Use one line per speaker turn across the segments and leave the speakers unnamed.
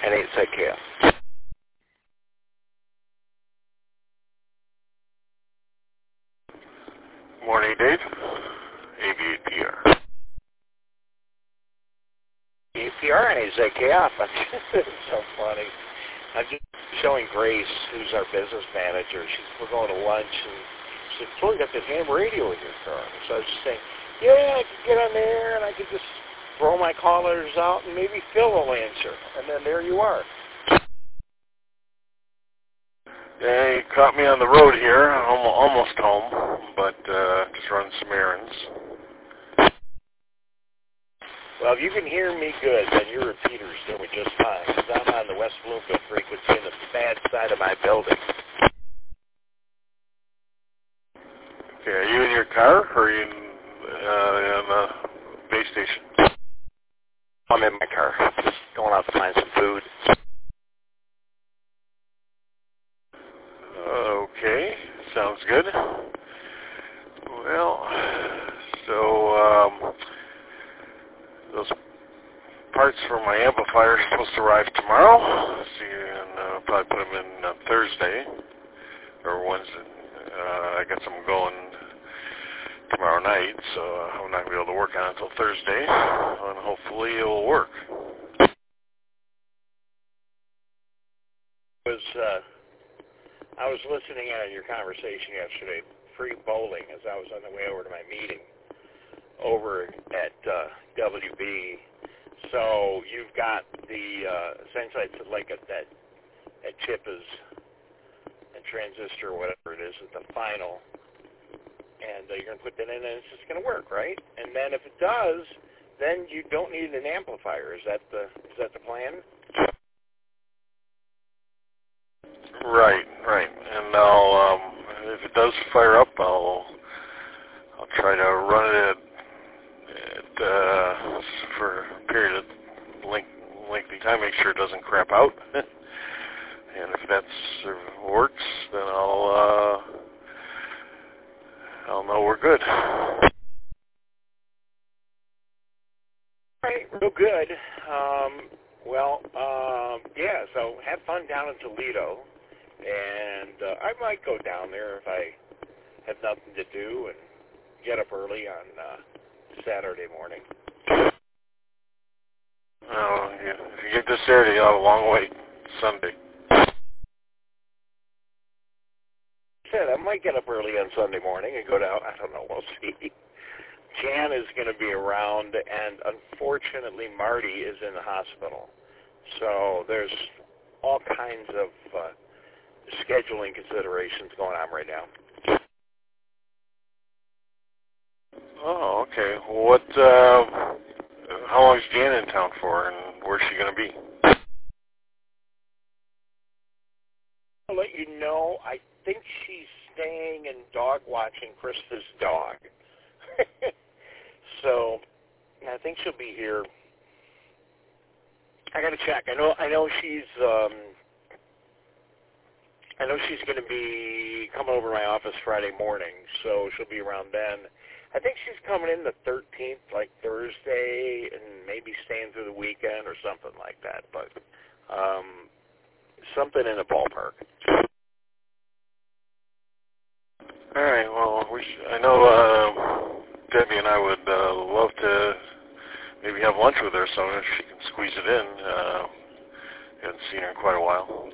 NHZKF.
Morning, Dave. AV8PR.
APR NHZKF. It's so funny. I'm just showing Grace, who's our business manager. We're going to lunch, and she said, "Boy, you got this ham radio in your car." So I was just saying, yeah, I could get on there, and I could just throw my callers out, and maybe Phil will answer. And then there you are.
Yeah, you caught me on the road here. I'm almost home, but just running some errands.
Well, if you can hear me good, then your repeater's doing just fine, because I'm on the West Bloomfield frequency in the bad side of my building.
Okay, are you in your car, or are you in the base station?
I'm in my car, just going out to find some food.
Okay, sounds good. Well, so those parts for my amplifier are supposed to arrive tomorrow. So you can probably put them in on Thursday or Wednesday. I got some going tomorrow night, so I'm not going to be able to work on it until Thursday, and hopefully it will work.
I was listening in on your conversation yesterday, pre-bowling, as I was on the way over to my meeting over at WB. So you've got the, essentially it's like that chip is a transistor, whatever it is, at the final, and you're going to put that in, and it's just going to work, right? And then if it does, then you don't need an amplifier. Is that the plan?
Right. And I'll, if it does fire up, I'll try to run it for a period of lengthy time, make sure it doesn't crap out. And if that works, then I'll know we're good.
All right, real good. Yeah, so have fun down in Toledo, and I might go down there if I have nothing to do and get up early on Saturday morning.
Oh, yeah. If you get this Saturday, you'll have a long wait. Sunday.
I might get up early on Sunday morning and go down. I don't know. We'll see. Jan is going to be around, and unfortunately, Marty is in the hospital. So there's all kinds of scheduling considerations going on right now.
Oh, okay. What? How long is Jan in town for, and where's she going to be?
I'll let you know. I think she's staying and dog watching Krista's dog. So I think she'll be here. I got to check. I know she's going to be coming over to my office Friday morning, so she'll be around then. I think she's coming in the 13th, like Thursday, and maybe staying through the weekend or something like that. But something in the ballpark.
All right. Well, I know Debbie and I would love to maybe have lunch with her, so if she can squeeze it in. Haven't seen her in quite a while.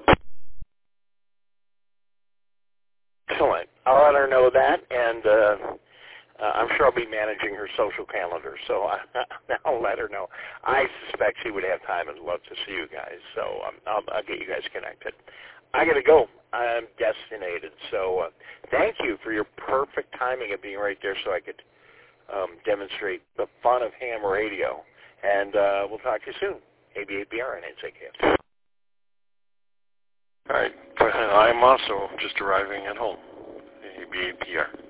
Excellent. I'll let her know that, and I'm sure I'll be managing her social calendar, so I'll let her know. I suspect she would have time and love to see you guys, so I'll get you guys connected. I got to go. I'm destinated, so thank you for your perfect timing of being right there so I could demonstrate the fun of ham radio, and we'll talk to you soon. ABAPR and NHZKF.
All right. I'm also just arriving at home. ABAPR.